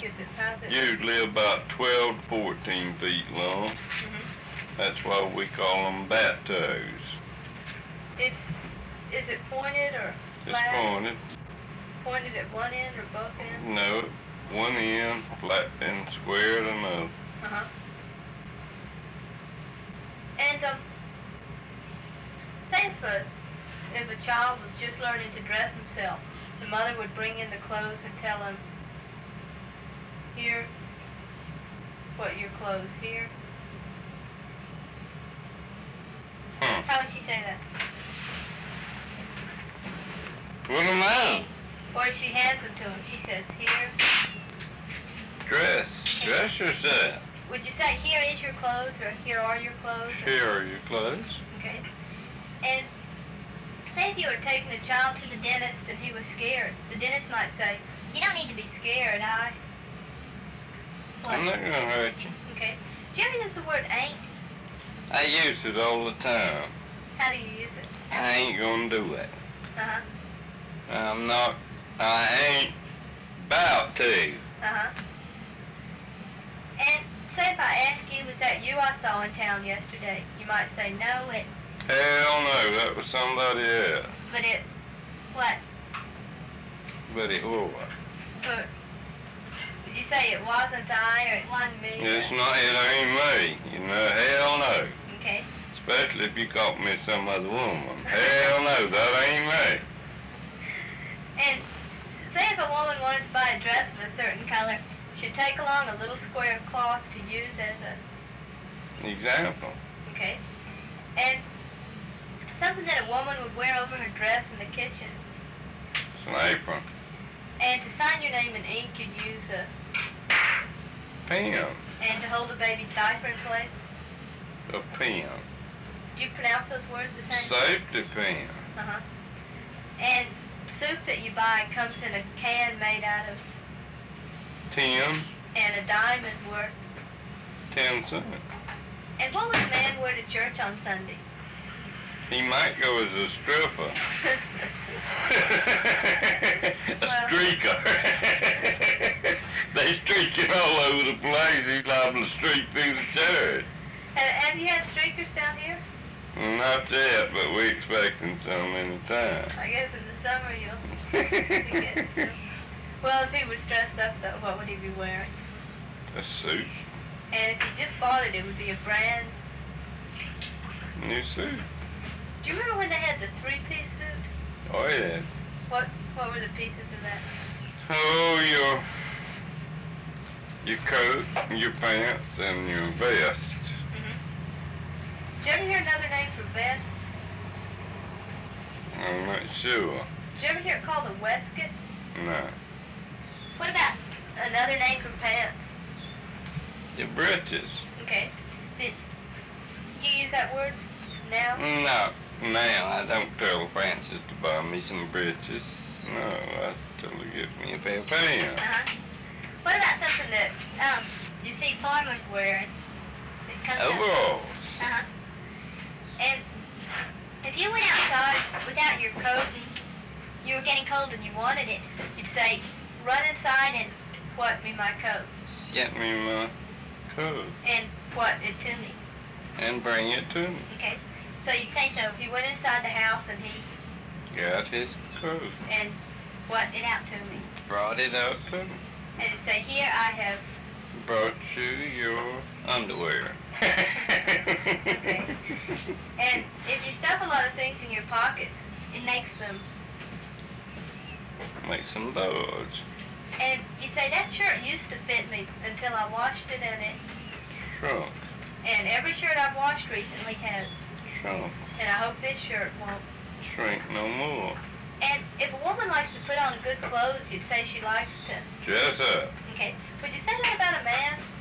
is it? How's it? Usually about 12 to 14 feet long. That's why we call them bat toes. Is it pointed or flat? It's pointed. Pointed at one end or both ends? No, one end, flat and square at another. And say if a child was just learning to dress himself, the mother would bring in the clothes and tell him, here, what your clothes here. How would she say that? What am I? Or she hands them to him. She says, here. Dress yourself. Would you say, here is your clothes, or here are your clothes? Here are your clothes. Okay. And say if you were taking a child to the dentist and he was scared, the dentist might say, you don't need to be scared, I'm not going to hurt you. Okay. Do you ever use the word ain't? I use it all the time. How do you use it? I ain't going to do it. I ain't about to. And say if I ask you, was that you I saw in town yesterday? You might say, no, it... Hell no, that was somebody else. But it... What? But it what? But... Did you say it wasn't I, or it wasn't me? It's not, it ain't me. You know, hell no. Okay. Especially if you caught me some other woman. Hell no, that ain't me. And say if a woman wanted to buy a dress of a certain color, she'd take along a little square of cloth to use as a... Example. Okay. And something that a woman would wear over her dress in the kitchen. It's an apron. And to sign your name in ink, you'd use a... Pen. And to hold a baby's diaper in place? A pen. Do you pronounce those words the same? Safety pen. And soup that you buy comes in a can made out of... Tin. And a dime is worth... 10 cents. And what would a man wear to church on Sunday? He might go as a stripper. A streaker. They streaking all over the place. He's liable to streak through the church. Have you had streakers down here? Not yet, but we're expecting some any time. I guess in the summer you'll get some. Well, if he was dressed up, though, what would he be wearing? A suit. And if you just bought it, it would be a brand new suit. Do you remember when they had the three-piece suit? Oh, yeah. What were the pieces of that? Oh, your coat, your pants, and your vest. Did you ever hear another name for vest? I'm not sure. Did you ever hear it called a waistcoat? No. What about another name for pants? Your breeches. Okay. Do you use that word now? No. Now, I don't tell Francis to buy me some breeches. No, I tell her to get me a pair of pants. What about something that you see farmers wearing? Overalls. And if you went outside without your coat and you were getting cold and you wanted it, you'd say, run inside and what me my coat? Get me my coat. And what it to me? And bring it to me. Okay. So you'd say so if he went inside the house and he... Got his coat. And what it out to me? Brought it out to me. And you'd say, here I have... Brought you your underwear. Okay. And if you stuff a lot of things in your pockets, it makes them... Makes them bulge. And you say, that shirt used to fit me until I washed it and it... Shrunk. And every shirt I've washed recently has. Shrunk. And I hope this shirt won't. Shrink no more. And if a woman likes to put on good clothes, you'd say she likes to... Dress up. Okay. Would you say that about a man?